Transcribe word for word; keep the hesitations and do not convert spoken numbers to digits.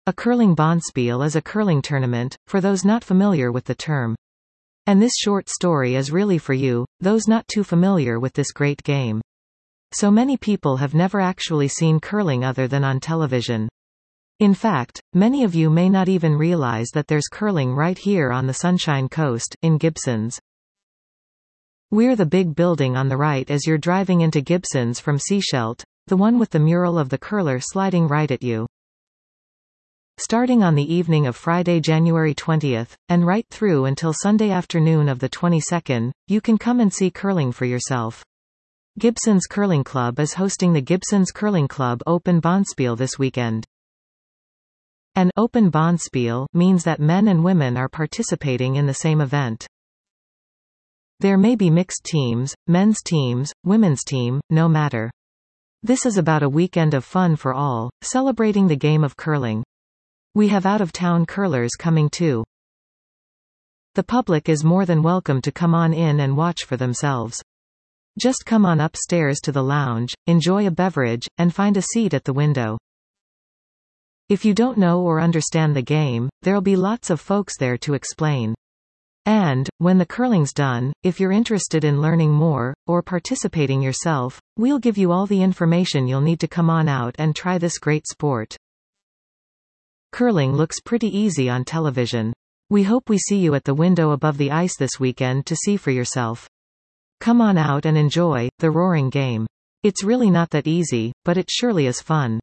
A curling bonspiel is a curling tournament, for those not familiar with the term. And this short story is really for you, those not too familiar with this great game. So many people have never actually seen curling other than on television. In fact, many of you may not even realize that there's curling right here on the Sunshine Coast, in Gibsons. We're the big building on the right as you're driving into Gibsons from Sechelt, the one with the mural of the curler sliding right at you. Starting on the evening of Friday, January twentieth, and right through until Sunday afternoon of the twenty-second, you can come and see curling for yourself. Gibsons Curling Club is hosting the Gibsons Curling Club Open Bonspiel this weekend. An open bonspiel means that men and women are participating in the same event. There may be mixed teams, men's teams, women's team, no matter. This is about a weekend of fun for all, celebrating the game of curling. We have out-of-town curlers coming too. The public is more than welcome to come on in and watch for themselves. Just come on upstairs to the lounge, enjoy a beverage, and find a seat at the window. If you don't know or understand the game, there'll be lots of folks there to explain. And, when the curling's done, if you're interested in learning more, or participating yourself, we'll give you all the information you'll need to come on out and try this great sport. Curling looks pretty easy on television. We hope we see you at the window above the ice this weekend to see for yourself. Come on out and enjoy the roaring game. It's really not that easy, but it surely is fun.